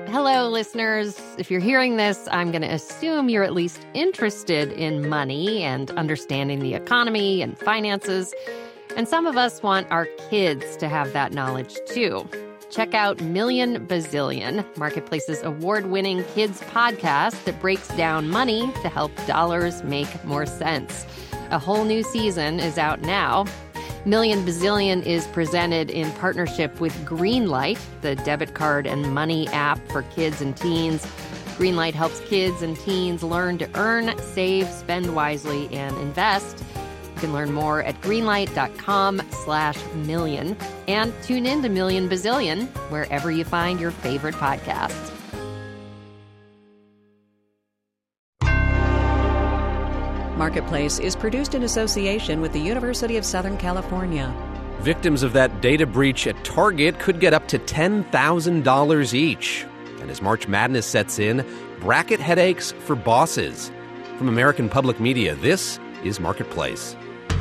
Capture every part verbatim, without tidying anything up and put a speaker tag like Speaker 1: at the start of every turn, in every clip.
Speaker 1: Hello, listeners. If you're hearing this, I'm going to assume you're at least interested in money and understanding the economy and finances. And some of us want our kids to have that knowledge, too. Check out Million Bazillion, Marketplace's award-winning kids podcast that breaks down money to help dollars make more sense. A whole new season is out now. Million Bazillion is presented in partnership with Greenlight, the debit card and money app for kids and teens. Greenlight helps kids and teens learn to earn, save, spend wisely, and invest. You can learn more at greenlight.com slash million. And tune in to Million Bazillion wherever you find your favorite podcasts.
Speaker 2: Marketplace is produced in association with the University of Southern California.
Speaker 3: Victims of that data breach at Target could get up to ten thousand dollars each. And as March Madness sets in, bracket headaches for bosses. From American Public Media, this is Marketplace.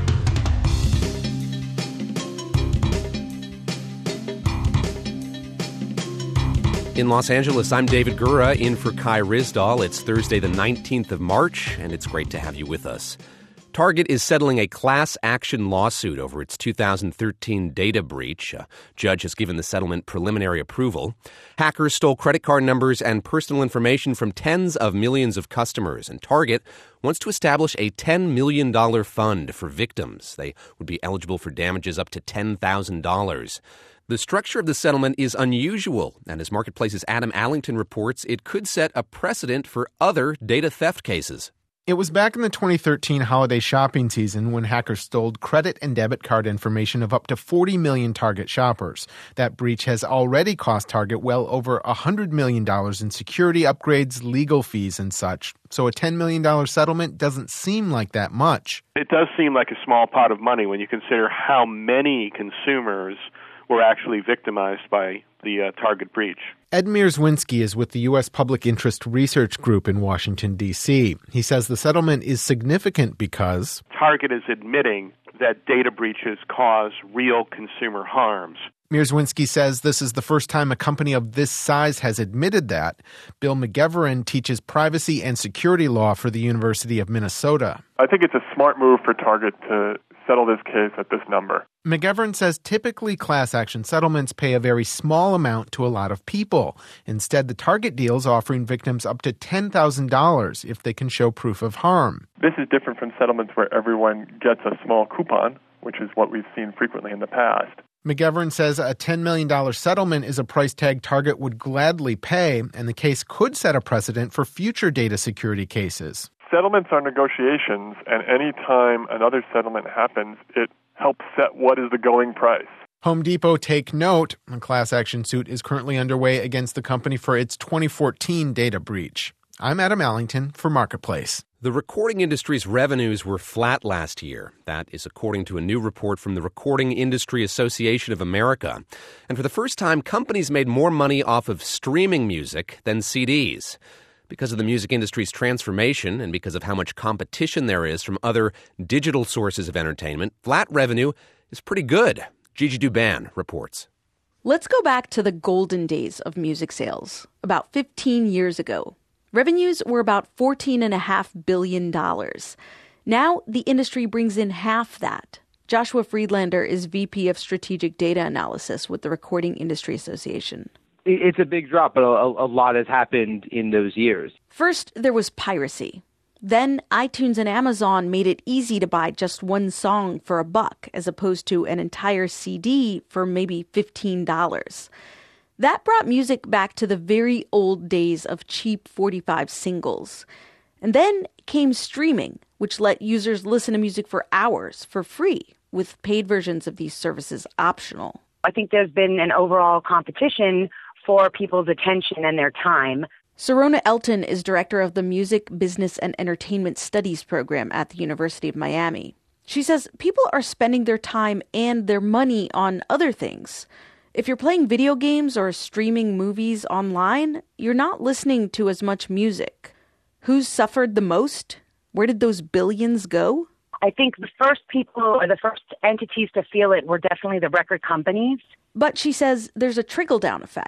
Speaker 3: In Los Angeles, I'm David Gura, in for Kai Ryssdal. It's Thursday, the nineteenth of March, and it's great to have you with us. Target is settling a class action lawsuit over its two thousand thirteen data breach. A judge has given the settlement preliminary approval. Hackers stole credit card numbers and personal information from tens of millions of customers, and Target wants to establish a ten million dollars fund for victims. They would be eligible for damages up to ten thousand dollars. The structure of the settlement is unusual, and as Marketplace's Adam Allington reports, it could set a precedent for other data theft cases.
Speaker 4: It was back in the twenty thirteen holiday shopping season when hackers stole credit and debit card information of up to forty million Target shoppers. That breach has already cost Target well over one hundred million dollars in security upgrades, legal fees, and such. So a ten million dollars settlement doesn't seem like that much.
Speaker 5: It does seem like a small pot of money when you consider how many consumers were actually victimized by the uh, Target breach.
Speaker 4: Ed Mierzwinski is with the U S Public Interest Research Group in Washington, D C. He says the settlement is significant because
Speaker 5: Target is admitting that data breaches cause real consumer harms.
Speaker 4: Mierzwinski says this is the first time a company of this size has admitted that. Bill McGivern teaches privacy and security law for the University of Minnesota.
Speaker 6: I think it's a smart move for Target to settle this case at this number.
Speaker 4: McGivern says typically class action settlements pay a very small amount to a lot of people. Instead, the Target deal is offering victims up to ten thousand dollars if they can show proof of harm.
Speaker 6: This is different from settlements where everyone gets a small coupon, which is what we've seen frequently in the past.
Speaker 4: McGivern says a ten million dollars settlement is a price tag Target would gladly pay, and the case could set a precedent for future data security cases.
Speaker 6: Settlements are negotiations, and any time another settlement happens, it helps set what is the going price.
Speaker 4: Home Depot, take note. A class action suit is currently underway against the company for its twenty fourteen data breach. I'm Adam Allington for Marketplace.
Speaker 3: The recording industry's revenues were flat last year. That is according to a new report from the Recording Industry Association of America. And for the first time, companies made more money off of streaming music than C Ds. Because of the music industry's transformation and because of how much competition there is from other digital sources of entertainment, flat revenue is pretty good. Gigi Douban reports.
Speaker 7: Let's go back to the golden days of music sales, about fifteen years ago. Revenues were about fourteen point five billion dollars. Now the industry brings in half that. Joshua Friedlander is V P of Strategic Data Analysis with the Recording Industry Association.
Speaker 8: It's a big drop, but a, a lot has happened in those years.
Speaker 7: First, there was piracy. Then iTunes and Amazon made it easy to buy just one song for a buck as opposed to an entire C D for maybe fifteen dollars. That brought music back to the very old days of cheap forty-five singles. And then came streaming, which let users listen to music for hours for free, with paid versions of these services optional.
Speaker 9: I think there's been an overall competition for people's attention and their time.
Speaker 7: Sirona Elton is director of the Music, Business, and Entertainment Studies program at the University of Miami. She says people are spending their time and their money on other things. If you're playing video games or streaming movies online, you're not listening to as much music. Who's suffered the most? Where did those billions go?
Speaker 9: I think the first people or the first entities to feel it were definitely the record companies.
Speaker 7: But she says there's a trickle-down effect.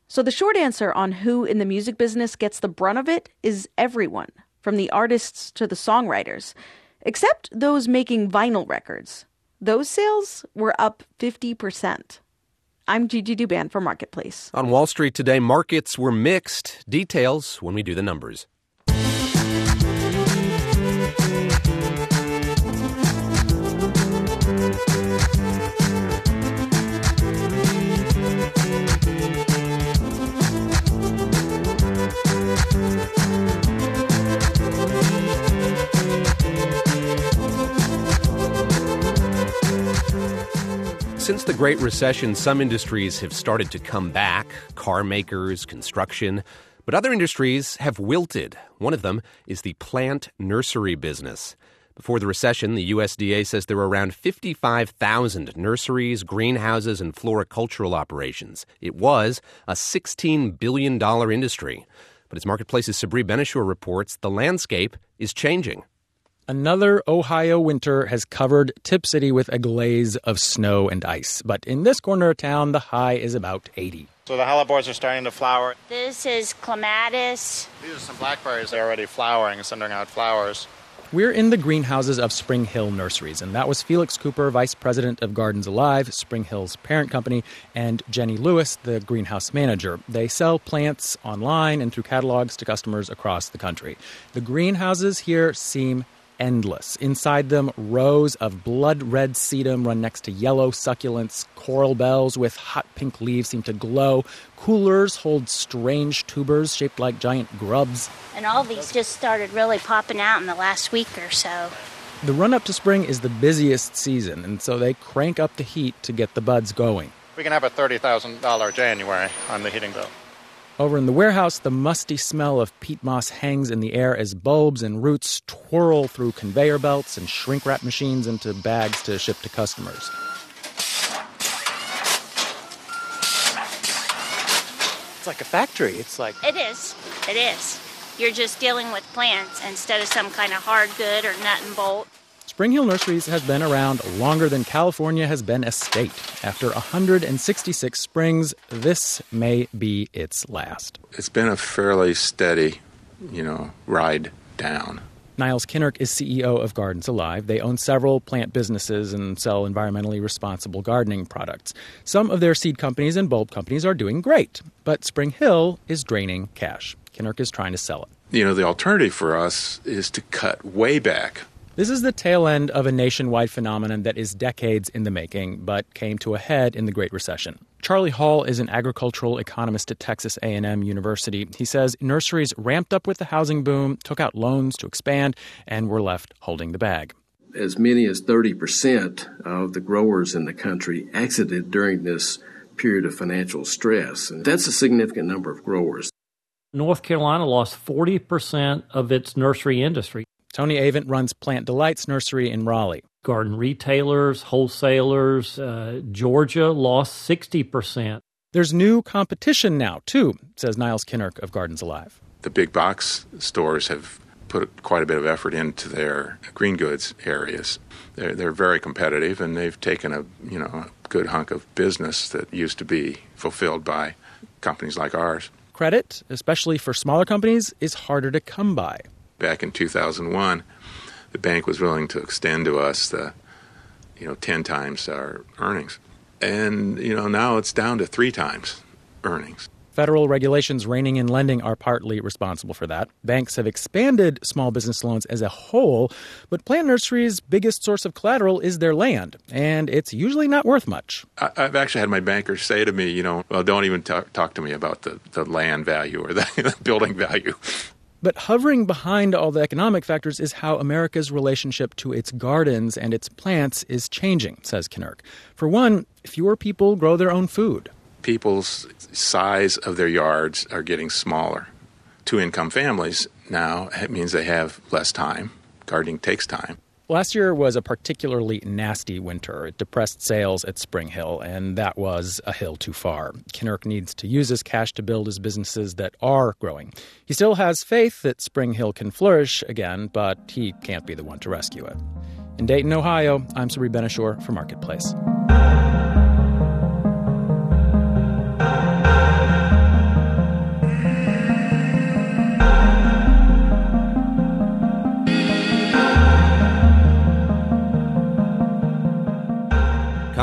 Speaker 7: So the short answer on who in the music business gets the brunt of it is everyone, from the artists to the songwriters, except those making vinyl records. Those sales were up fifty percent. I'm Gigi Douban for Marketplace.
Speaker 3: On Wall Street today, markets were mixed. Details when we do the numbers. Since the Great Recession, some industries have started to come back, car makers, construction, but other industries have wilted. One of them is the plant nursery business. Before the recession, the U S D A says there were around fifty-five thousand nurseries, greenhouses, and floricultural operations. It was a sixteen billion dollars industry. But as Marketplace's Sabri Benishur reports, the landscape is changing.
Speaker 10: Another Ohio winter has covered Tip City with a glaze of snow and ice. But in this corner of town, the high is about eighty.
Speaker 11: So the hellebores are starting to flower.
Speaker 12: This is clematis.
Speaker 11: These are some blackberries. They're already flowering, sending out flowers.
Speaker 10: We're in the greenhouses of Spring Hill Nurseries, and that was Felix Cooper, vice president of Gardens Alive, Spring Hill's parent company, and Jenny Lewis, the greenhouse manager. They sell plants online and through catalogs to customers across the country. The greenhouses here seem endless. Inside them, rows of blood-red sedum run next to yellow succulents. Coral bells with hot pink leaves seem to glow. Coolers hold strange tubers shaped like giant grubs.
Speaker 12: And all these just started really popping out in the last week or so.
Speaker 10: The run-up to spring is the busiest season, and so they crank up the heat to get the buds going.
Speaker 11: We can have a thirty thousand dollars January on the heating bill.
Speaker 10: Over in the warehouse, the musty smell of peat moss hangs in the air as bulbs and roots twirl through conveyor belts and shrink-wrap machines into bags to ship to customers.
Speaker 13: It's like a factory. It's like...
Speaker 12: It is. It is. You're just dealing with plants instead of some kind of hard good or nut and bolt.
Speaker 10: Spring Hill Nurseries has been around longer than California has been a state. After one hundred sixty-six springs, this may be its last.
Speaker 14: It's been a fairly steady, you know, ride down.
Speaker 10: Niles Kinnerk is C E O of Gardens Alive. They own several plant businesses and sell environmentally responsible gardening products. Some of their seed companies and bulb companies are doing great, but Spring Hill is draining cash. Kinnerk is trying to sell it.
Speaker 14: You know, the alternative for us is to cut way back.
Speaker 10: This is the tail end of a nationwide phenomenon that is decades in the making, but came to a head in the Great Recession. Charlie Hall is an agricultural economist at Texas A and M University. He says nurseries ramped up with the housing boom, took out loans to expand, and were left holding the bag.
Speaker 15: As many as thirty percent of the growers in the country exited during this period of financial stress, and that's a significant number of growers.
Speaker 16: North Carolina lost forty percent of its nursery industry.
Speaker 10: Tony Avent runs Plant Delights Nursery in Raleigh.
Speaker 16: Garden retailers, wholesalers, uh, Georgia lost sixty percent.
Speaker 10: There's new competition now, too, says Niles Kinnerk of Gardens Alive.
Speaker 14: The big box stores have put quite a bit of effort into their green goods areas. They're, they're very competitive, and they've taken a, you know, a good hunk of business that used to be fulfilled by companies like ours.
Speaker 10: Credit, especially for smaller companies, is harder to come by.
Speaker 14: Back in two thousand one, the bank was willing to extend to us the, you know, ten times our earnings. And, you know, now it's down to three times earnings.
Speaker 10: Federal regulations reining in lending are partly responsible for that. Banks have expanded small business loans as a whole, but plant nurseries' biggest source of collateral is their land, and it's usually not worth much.
Speaker 14: I, I've actually had my bankers say to me, you know, well, don't even talk, talk to me about the, the land value or the building value.
Speaker 10: But hovering behind all the economic factors is how America's relationship to its gardens and its plants is changing, says Kinnerk. For one, fewer people grow their own food.
Speaker 14: People's size of their yards are getting smaller. Two-income families now, it means they have less time. Gardening takes time.
Speaker 10: Last year was a particularly nasty winter. It depressed sales at Spring Hill, and that was a hill too far. Kinnerk needs to use his cash to build his businesses that are growing. He still has faith that Spring Hill can flourish again, but he can't be the one to rescue it. In Dayton, Ohio, I'm Sabri Benishur for Marketplace.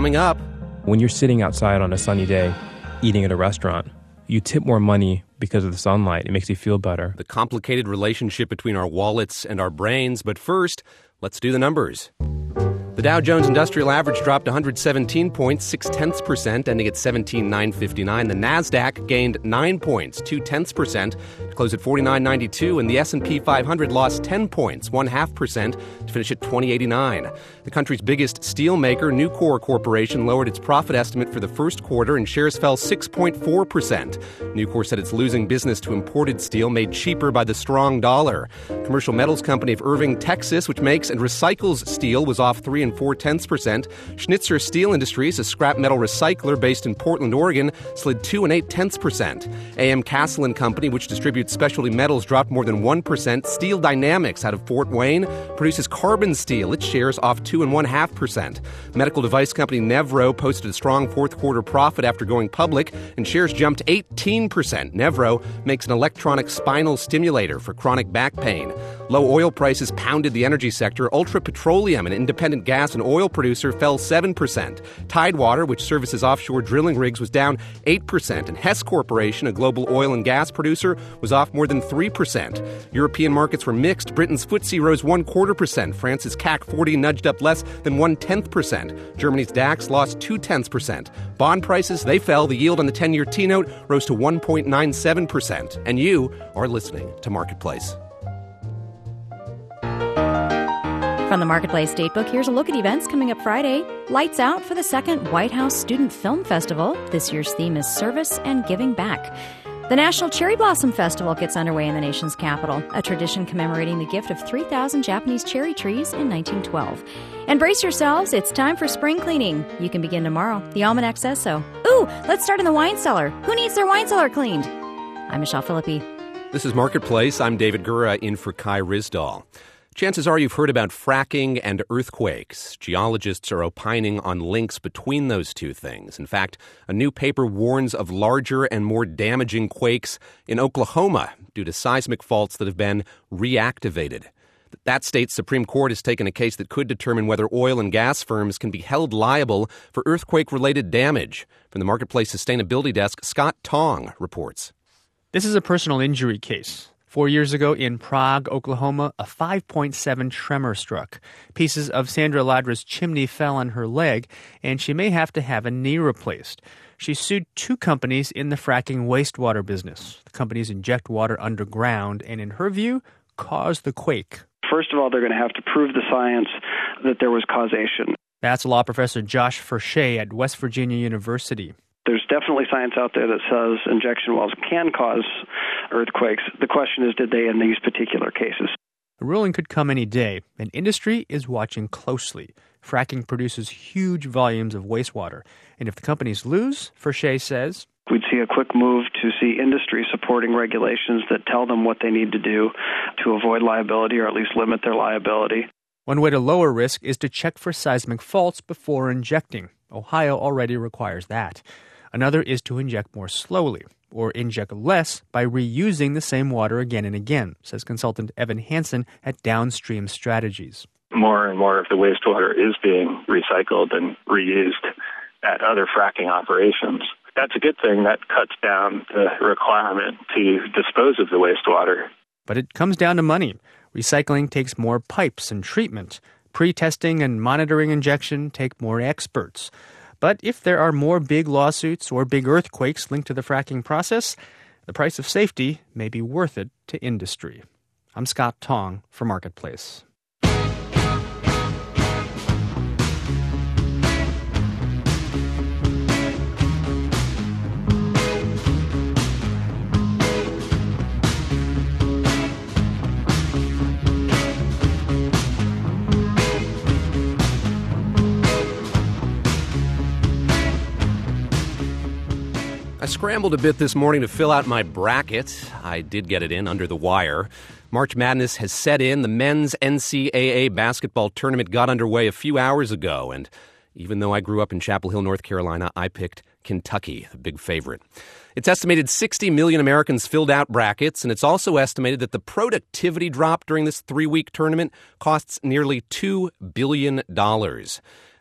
Speaker 3: coming up.
Speaker 17: When you're sitting outside on a sunny day, eating at a restaurant, you tip more money because of the sunlight. It makes you feel better.
Speaker 3: The complicated relationship between our wallets and our brains. But first, let's do the numbers. The Dow Jones Industrial Average dropped one hundred seventeen points, six tenths percent, ending at seventeen thousand nine hundred fifty-nine. The Nasdaq gained nine points, two tenths percent, to close at forty-nine ninety-two, and the S and P five hundred lost ten points, one half percent, to finish at twenty eighty-nine. The country's biggest steel maker, Nucor Corporation, lowered its profit estimate for the first quarter, and shares fell six point four percent. Nucor said it's losing business to imported steel made cheaper by the strong dollar. Commercial metals company of Irving, Texas, which makes and recycles steel, was off three and four tenths percent. Schnitzer Steel Industries, a scrap metal recycler based in Portland, Oregon, slid two and eight tenths percent. A M Castle and Company, which distributes specialty metals, dropped more than one percent. Steel Dynamics out of Fort Wayne produces carbon steel. Its shares off two and one half percent. Medical device company Nevro posted a strong fourth quarter profit after going public, and shares jumped eighteen percent. Nevro makes an electronic spinal stimulator for chronic back pain. Low oil prices pounded the energy sector. Ultra Petroleum, an independent gas and oil producer, fell seven percent. Tidewater, which services offshore drilling rigs, was down eight percent. And Hess Corporation, a global oil and gas producer, was off more than three percent. European markets were mixed. Britain's F T S E rose one quarter percent. France's C A C forty nudged up less than one tenth percent. Germany's DAX lost two tenths percent. Bond prices, they fell. The yield on the ten-year T-note rose to one point nine seven percent. And you are listening to Marketplace.
Speaker 18: From the Marketplace Datebook, here's a look at events coming up Friday. Lights out for the second White House Student Film Festival. This year's theme is service and giving back. The National Cherry Blossom Festival gets underway in the nation's capital, a tradition commemorating the gift of three thousand Japanese cherry trees in nineteen twelve. And brace yourselves, it's time for spring cleaning. You can begin tomorrow. The Almanac says so. Ooh, let's start in the wine cellar. Who needs their wine cellar cleaned? I'm Michelle Philippi.
Speaker 3: This is Marketplace. I'm David Gura in for Kai Rizdal. Chances are you've heard about fracking and earthquakes. Geologists are opining on links between those two things. In fact, a new paper warns of larger and more damaging quakes in Oklahoma due to seismic faults that have been reactivated. That state's Supreme Court has taken a case that could determine whether oil and gas firms can be held liable for earthquake-related damage. From the Marketplace Sustainability Desk, Scott Tong reports.
Speaker 19: This is a personal injury case. Four years ago in Prague, Oklahoma, a five point seven tremor struck. Pieces of Sandra Ladra's chimney fell on her leg, and she may have to have a knee replaced. She sued two companies in the fracking wastewater business. The companies inject water underground and, in her view, cause the quake.
Speaker 20: First of all, they're going to have to prove the science that there was causation.
Speaker 19: That's law professor Josh Furchet at West Virginia University.
Speaker 20: There's definitely science out there that says injection wells can cause earthquakes. The question is, did they in these particular cases?
Speaker 19: A ruling could come any day, and industry is watching closely. Fracking produces huge volumes of wastewater, and if the companies lose, Furchet says,
Speaker 20: we'd see a quick move to see industry supporting regulations that tell them what they need to do to avoid liability or at least limit their liability.
Speaker 19: One way to lower risk is to check for seismic faults before injecting. Ohio already requires that. Another is to inject more slowly, or inject less by reusing the same water again and again, says consultant Evan Hansen at Downstream Strategies.
Speaker 21: More and more of the wastewater is being recycled and reused at other fracking operations. That's a good thing. That cuts down the requirement to dispose of the wastewater.
Speaker 19: But it comes down to money. Recycling takes more pipes and treatment. Pre-testing and monitoring injection take more experts. But if there are more big lawsuits or big earthquakes linked to the fracking process, the price of safety may be worth it to industry. I'm Scott Tong for Marketplace.
Speaker 3: I scrambled a bit this morning to fill out my bracket. I did get it in under the wire. March Madness has set in. The men's N C double A basketball tournament got underway a few hours ago, and even though I grew up in Chapel Hill, North Carolina, I picked Kentucky, the big favorite. It's estimated sixty million Americans filled out brackets, and it's also estimated that the productivity drop during this three-week tournament costs nearly two billion dollars.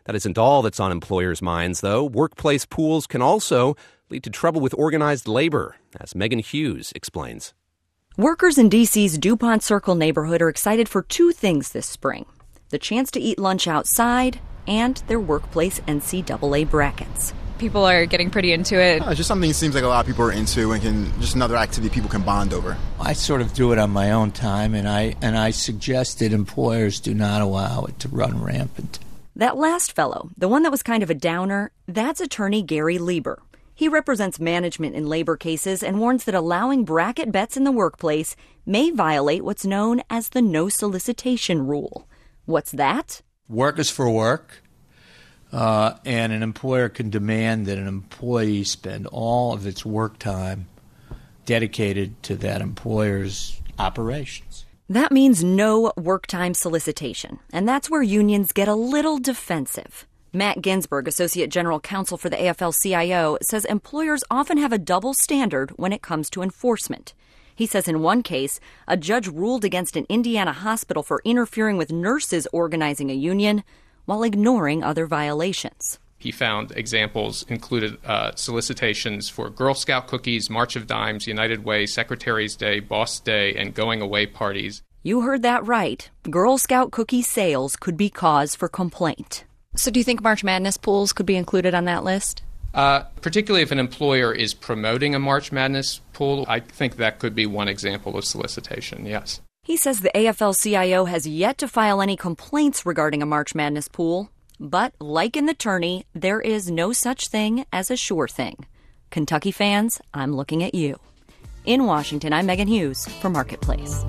Speaker 3: That isn't all that's on employers' minds, though. Workplace pools can also lead to trouble with organized labor, as Megan Hughes explains.
Speaker 18: Workers in D C's DuPont Circle neighborhood are excited for two things this spring: the chance to eat lunch outside and their workplace N C double A brackets.
Speaker 1: People are getting pretty into it.
Speaker 22: Oh, it's just something it seems like a lot of people are into and can just another activity people can bond over.
Speaker 23: I sort of do it on my own time, and I and I suggest that employers do not allow it to run rampant.
Speaker 18: That last fellow, the one that was kind of a downer, that's attorney Gary Lieber. He represents management in labor cases and warns that allowing bracket bets in the workplace may violate what's known as the no solicitation rule. What's that?
Speaker 23: Work is for work. Uh, and an employer can demand that an employee spend all of its work time dedicated to that employer's operations.
Speaker 18: That means no work time solicitation, and that's where unions get a little defensive. Matt Ginsberg, Associate General Counsel for the A F L C I O, says employers often have a double standard when it comes to enforcement. He says in one case, a judge ruled against an Indiana hospital for interfering with nurses organizing a union, while ignoring other violations.
Speaker 24: He found examples included uh, solicitations for Girl Scout cookies, March of Dimes, United Way, Secretary's Day, Boss Day, and going away parties.
Speaker 18: You heard that right. Girl Scout cookie sales could be cause for complaint.
Speaker 1: So do you think March Madness pools could be included on that list?
Speaker 24: Uh, particularly if an employer is promoting a March Madness pool, I think that could be one example of solicitation, yes.
Speaker 18: He says the A F L C I O has yet to file any complaints regarding a March Madness pool, but like in the tourney, there is no such thing as a sure thing. Kentucky fans, I'm looking at you. In Washington, I'm Megan Hughes for Marketplace.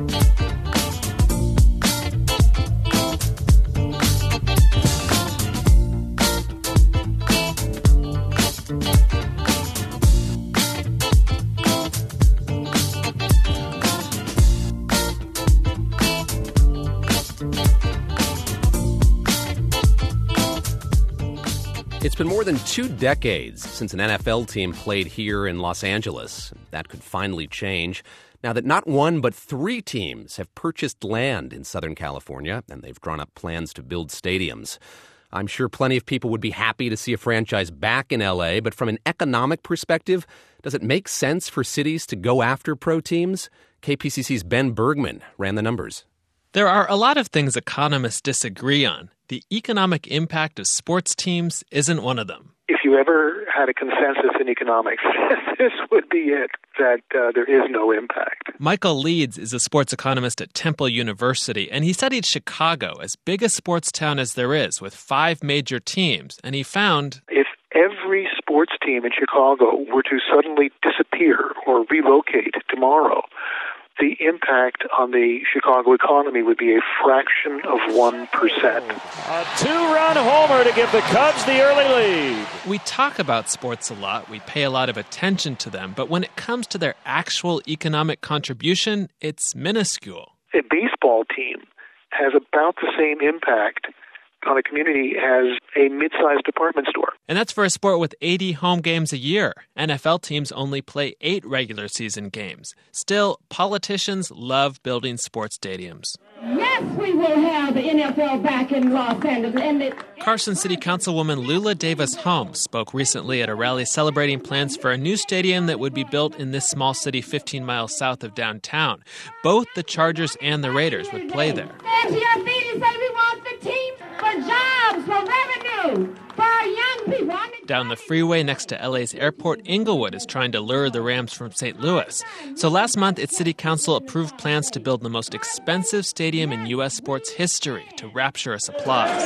Speaker 3: It's been more than two decades since an N F L team played here in Los Angeles. That could finally change now that not one but three teams have purchased land in Southern California, and they've drawn up plans to build stadiums. I'm sure plenty of people would be happy to see a franchise back in L A, but from an economic perspective, does it make sense for cities to go after pro teams? K P C C's Ben Bergman ran the numbers.
Speaker 25: There are a lot of things economists disagree on. The economic impact of sports teams isn't one of them.
Speaker 26: If you ever had a consensus in economics, this would be it, that uh, there is no impact.
Speaker 25: Michael Leeds is a sports economist at Temple University, and he studied Chicago, as big a sports town as there is, with five major teams, and he found...
Speaker 26: If every sports team in Chicago were to suddenly disappear or relocate tomorrow, the impact on the Chicago economy would be a fraction of one percent.
Speaker 27: A two-run homer to give the Cubs the early lead.
Speaker 25: We talk about sports a lot. We pay a lot of attention to them. But when it comes to their actual economic contribution, it's minuscule.
Speaker 26: A baseball team has about the same impact on a community as a mid-sized department store.
Speaker 25: And that's for a sport with eighty home games a year. N F L teams only play eight regular season games. Still, politicians love building sports stadiums.
Speaker 28: Yes, we will have the N F L back in Los Angeles. And the-
Speaker 25: Carson City Councilwoman Lula Davis-Holmes spoke recently at a rally celebrating plans for a new stadium that would be built in this small city fifteen miles south of downtown. Both the Chargers and the Raiders would play there.
Speaker 28: Stand to your feet and say we want the team for jobs, for revenue, for our young people.
Speaker 25: Down the freeway next to L A's airport, Inglewood is trying to lure the Rams from Saint Louis. So last month, its city council approved plans to build the most expensive stadium in U S sports history to rapturous applause.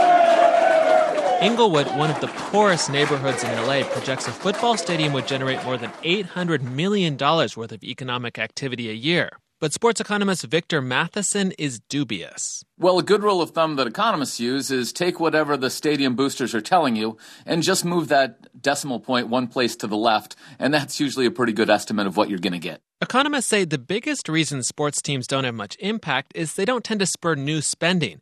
Speaker 25: Inglewood, one of the poorest neighborhoods in L A, projects a football stadium would generate more than eight hundred million dollars worth of economic activity a year. But sports economist Victor Matheson is dubious.
Speaker 29: Well, a good rule of thumb that economists use is take whatever the stadium boosters are telling you and just move that decimal point one place to the left, and that's usually a pretty good estimate of what you're going to get.
Speaker 25: Economists say the biggest reason sports teams don't have much impact is they don't tend to spur new spending.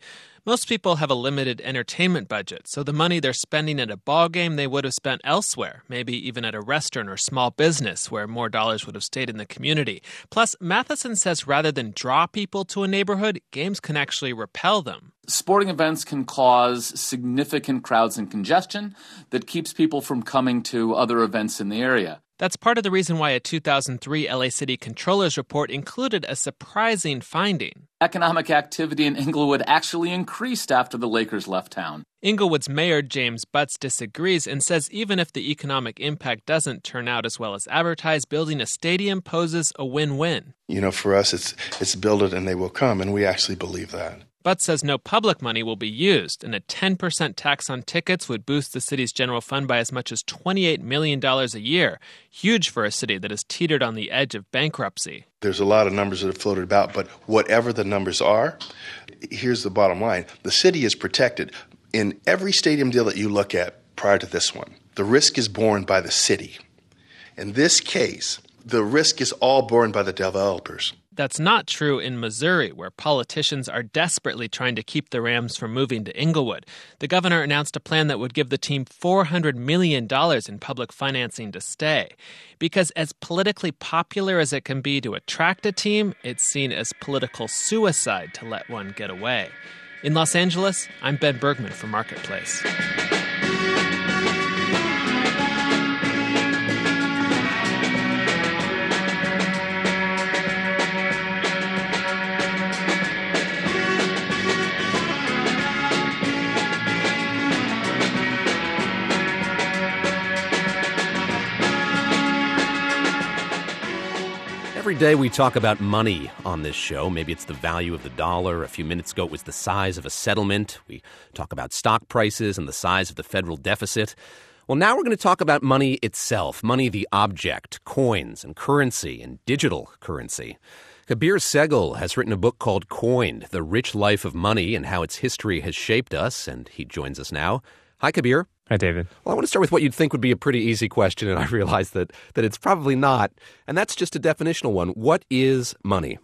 Speaker 25: Most people have a limited entertainment budget, so the money they're spending at a ball game they would have spent elsewhere, maybe even at a restaurant or small business where more dollars would have stayed in the community. Plus, Matheson says rather than draw people to a neighborhood, games can actually repel them.
Speaker 29: Sporting events can cause significant crowds and congestion that keeps people from coming to other events in the area.
Speaker 25: That's part of the reason why a two thousand three L A City Controller's report included a surprising finding.
Speaker 29: Economic activity in Inglewood actually increased after the Lakers left town.
Speaker 25: Inglewood's mayor, James Butts, disagrees and says even if the economic impact doesn't turn out as well as advertised, building a stadium poses a win-win.
Speaker 2: You know, for us, it's it's build it and they will come, and we actually believe that.
Speaker 25: Butts says no public money will be used, and a ten percent tax on tickets would boost the city's general fund by as much as twenty-eight million dollars a year, huge for a city that is teetered on the edge of bankruptcy.
Speaker 2: There's a lot of numbers that have floated about, but whatever the numbers are, here's the bottom line. The city is protected. In every stadium deal that you look at prior to this one, the risk is borne by the city. In this case, the risk is all borne by the developers.
Speaker 25: That's not true in Missouri, where politicians are desperately trying to keep the Rams from moving to Inglewood. The governor announced a plan that would give the team four hundred million dollars in public financing to stay. Because as politically popular as it can be to attract a team, it's seen as political suicide to let one get away. In Los Angeles, I'm Ben Bergman for Marketplace.
Speaker 3: Every day we talk about money on this show. Maybe it's the value of the dollar. A few minutes ago it was the size of a settlement. We talk about stock prices and the size of the federal deficit. Well, now we're going to talk about money itself, money the object, coins and currency and digital currency. Kabir Sehgal has written a book called Coined, The Rich Life of Money and How Its History Has Shaped Us, and he joins us now. Hi, Kabir.
Speaker 17: Hi, David.
Speaker 3: Well, I want to start with what you'd think would be a pretty easy question, and I realize that, that it's probably not, and that's just a definitional one. What is money?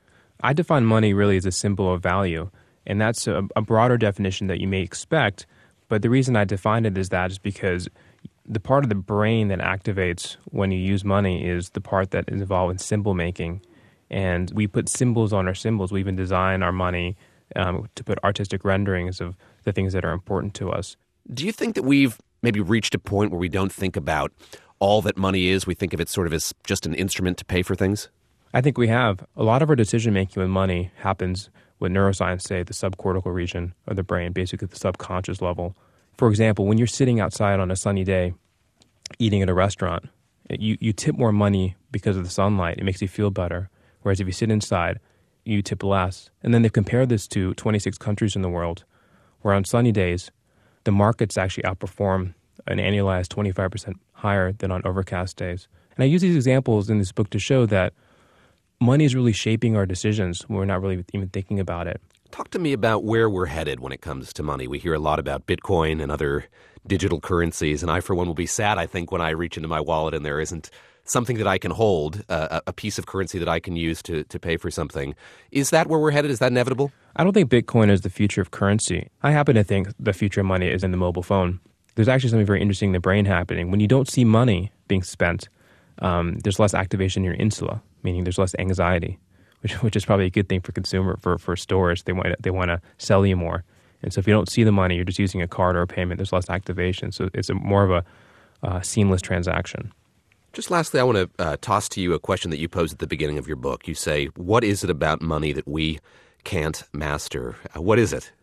Speaker 17: I define money really as a symbol of value, and that's a, a broader definition that you may expect, but the reason I define it as that is because the part of the brain that activates when you use money is the part that is involved in symbol making, and we put symbols on our symbols. We even design our money um, to put artistic renderings of the things that are important to us.
Speaker 3: Do you think that we've maybe reached a point where we don't think about all that money is? We think of it sort of as just an instrument to pay for things?
Speaker 17: I think we have. A lot of our decision-making with money happens, what neuroscience say, the subcortical region of the brain, basically the subconscious level. For example, when you're sitting outside on a sunny day, eating at a restaurant, you, you tip more money because of the sunlight. It makes you feel better. Whereas if you sit inside, you tip less. And then they've compared this to twenty-six countries in the world, where on sunny days, the markets actually outperform an annualized twenty-five percent higher than on overcast days. And I use these examples in this book to show that money is really shaping our decisions when we're not really even thinking about it.
Speaker 3: Talk to me about where we're headed when it comes to money. We hear a lot about Bitcoin and other digital currencies, and I, for one, will be sad, I think, when I reach into my wallet and there isn't something that I can hold, uh, a piece of currency that I can use to, to pay for something. Is that where we're headed? Is that inevitable?
Speaker 17: I don't think Bitcoin is the future of currency. I happen to think the future of money is in the mobile phone. There's actually something very interesting in the brain happening. When you don't see money being spent, um, there's less activation in your insula, meaning there's less anxiety, which which is probably a good thing for consumer, for, for stores. They want, they want to sell you more. And so if you don't see the money, you're just using a card or a payment, there's less activation. So it's a more of a uh, seamless transaction.
Speaker 3: Just lastly, I want to uh, toss to you a question that you posed at the beginning of your book. You say, what is it about money that we can't master? Uh, what is it?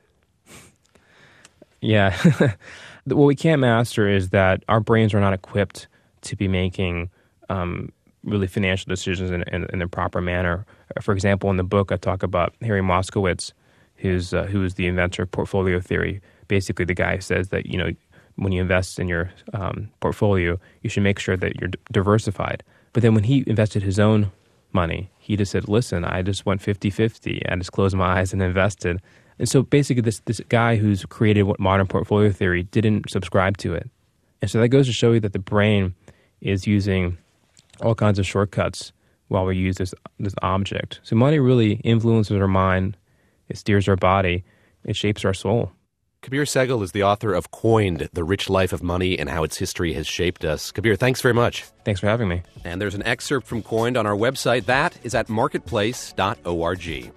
Speaker 17: Yeah. What we can't master is that our brains are not equipped to be making um, really financial decisions in, in, in the proper manner. For example, in the book, I talk about Harry Moskowitz, who's, uh, who is the inventor of portfolio theory. Basically, the guy says that, you know, when you invest in your um, portfolio, you should make sure that you're d- diversified. But then when he invested his own money, he just said, listen, I just went fifty-fifty. I just closed my eyes and invested. And so basically this, this guy who's created what modern portfolio theory didn't subscribe to it. And so that goes to show you that the brain is using all kinds of shortcuts while we use this, this object. So money really influences our mind. It steers our body. it shapes our soul.
Speaker 3: Kabir Sehgal is the author of Coined, The Rich Life of Money and How Its History Has Shaped Us. Kabir, thanks very much.
Speaker 17: Thanks for having me.
Speaker 3: And there's an excerpt from Coined on our website. That is at marketplace dot org.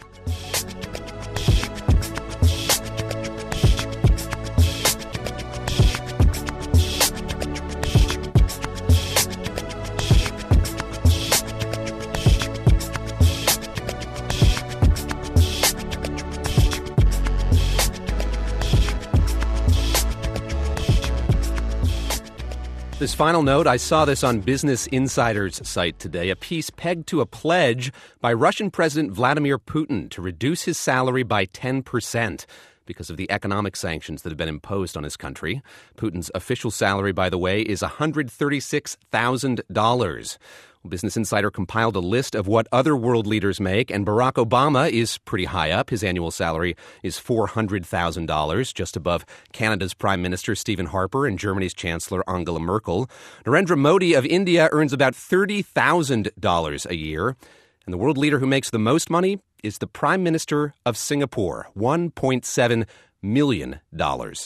Speaker 3: This final note, I saw this on Business Insider's site today, a piece pegged to a pledge by Russian President Vladimir Putin to reduce his salary by ten percent because of the economic sanctions that have been imposed on his country. Putin's official salary, by the way, is one hundred thirty-six thousand dollars. Business Insider compiled a list of what other world leaders make, and Barack Obama is pretty high up. His annual salary is four hundred thousand dollars, just above Canada's Prime Minister Stephen Harper and Germany's Chancellor Angela Merkel. Narendra Modi of India earns about thirty thousand dollars a year. And the world leader who makes the most money is the Prime Minister of Singapore, one point seven million dollars.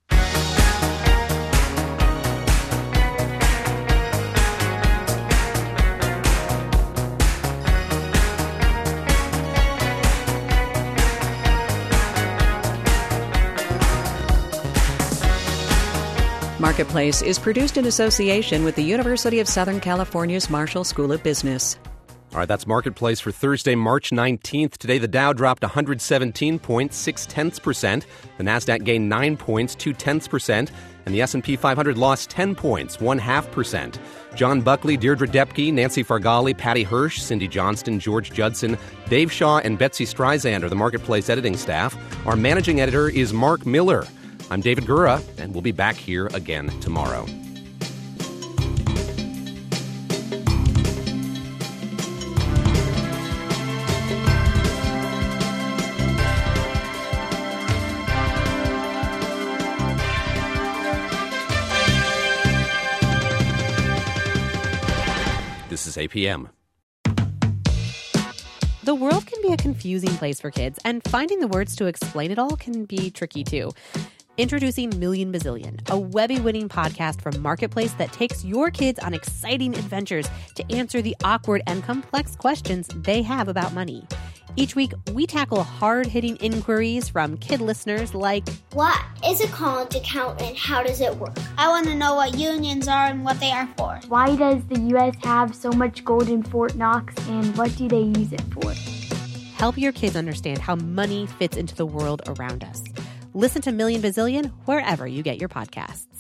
Speaker 4: Marketplace is produced in association with the University of Southern California's Marshall School of Business.
Speaker 3: All right, that's Marketplace for Thursday, March nineteenth. Today, the Dow dropped one hundred seventeen point six tenths percent. The Nasdaq gained nine points, two tenths percent. And the S and P five hundred lost ten points, one half percent. John Buckley, Deirdre Depke, Nancy Fargali, Patty Hirsch, Cindy Johnston, George Judson, Dave Shaw, and Betsy Streisand are the Marketplace editing staff. Our managing editor is Mark Miller. I'm David Gura, and we'll be back here again tomorrow. This is A P M.
Speaker 5: The world can be a confusing place for kids, and finding the words to explain it all can be tricky too. Introducing Million Bazillion, a Webby-winning podcast from Marketplace that takes your kids on exciting adventures to answer the awkward and complex questions they have about money. Each week, we tackle hard-hitting inquiries from kid listeners like,
Speaker 6: what is a college account and how does it work? I want to know what unions are and what they are for.
Speaker 7: Why does the U S have so much gold in Fort Knox and what do they use it for?
Speaker 5: Help your kids understand how money fits into the world around us. Listen to Million Bazillion wherever you get your podcasts.